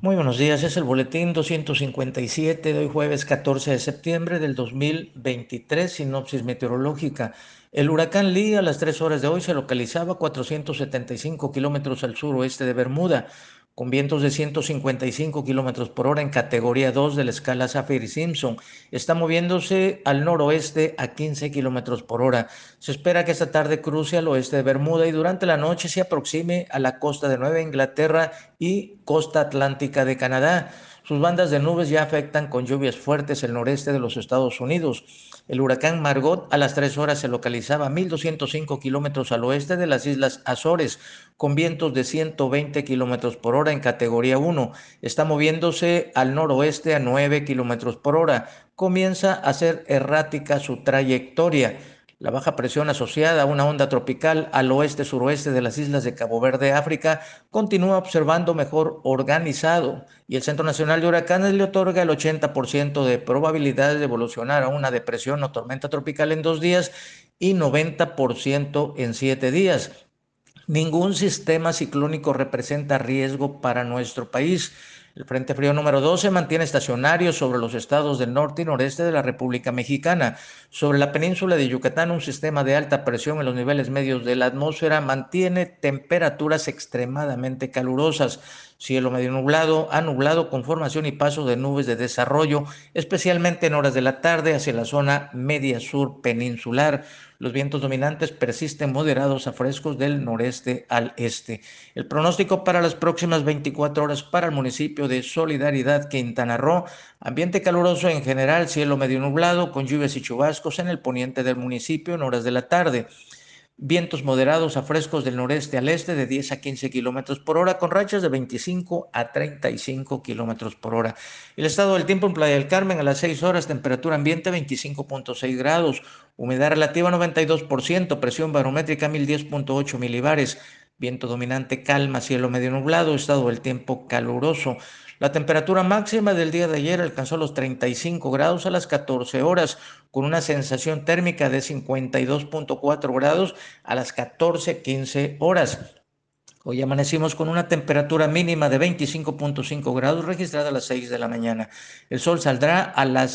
Muy buenos días, es el boletín 257 de hoy jueves 14 de septiembre del 2023, sinopsis meteorológica. El huracán Lee a las 3 horas de hoy se localizaba a 475 kilómetros al suroeste de Bermuda, con vientos de 155 kilómetros por hora en categoría 2 de la escala Saffir-Simpson. Está moviéndose al noroeste a 15 kilómetros por hora. Se espera que esta tarde cruce al oeste de Bermuda y durante la noche se aproxime a la costa de Nueva Inglaterra y costa atlántica de Canadá. Sus bandas de nubes ya afectan con lluvias fuertes el noreste de los Estados Unidos. El huracán Margot a las 3 horas se localizaba a 1.205 kilómetros al oeste de las Islas Azores, con vientos de 120 kilómetros por hora en categoría 1. Está moviéndose al noroeste a 9 kilómetros por hora. Comienza a ser errática su trayectoria. La baja presión asociada a una onda tropical al oeste-suroeste de las islas de Cabo Verde, África, continúa observando mejor organizado y el Centro Nacional de Huracanes le otorga el 80% de probabilidades de evolucionar a una depresión o tormenta tropical en 2 días y 90% en 7 días. Ningún sistema ciclónico representa riesgo para nuestro país. El Frente Frío número 2 se mantiene estacionario sobre los estados del norte y noreste de la República Mexicana. Sobre la península de Yucatán, un sistema de alta presión en los niveles medios de la atmósfera mantiene temperaturas extremadamente calurosas. Cielo medio nublado, a nublado con formación y paso de nubes de desarrollo, especialmente en horas de la tarde hacia la zona media sur peninsular. Los vientos dominantes persisten moderados a frescos del noreste al este. El pronóstico para las próximas 24 horas para el municipio de Solidaridad, Quintana Roo: ambiente caluroso en general, cielo medio nublado con lluvias y chubascos en el poniente del municipio en horas de la tarde. Vientos moderados a frescos del noreste al este de 10 a 15 kilómetros por hora, con rachas de 25 a 35 kilómetros por hora. El estado del tiempo en Playa del Carmen a las 6 horas, temperatura ambiente 25.6 grados, humedad relativa 92%, presión barométrica 1010.8 milibares, viento dominante calma, cielo medio nublado, estado del tiempo caluroso. La temperatura máxima del día de ayer alcanzó los 35 grados a las 14 horas, con una sensación térmica de 52.4 grados a las 14:15 horas. Hoy amanecimos con una temperatura mínima de 25.5 grados registrada a las 6 de la mañana. El sol saldrá a las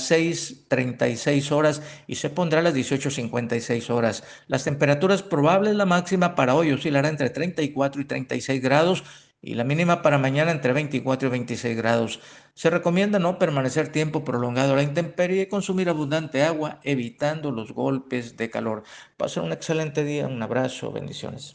6:36 horas y se pondrá a las 18:56 horas. Las temperaturas probables, la máxima para hoy oscilará entre 34 y 36 grados y la mínima para mañana entre 24 y 26 grados. Se recomienda no permanecer tiempo prolongado a la intemperie y consumir abundante agua, evitando los golpes de calor. Pasen un excelente día, un abrazo, bendiciones.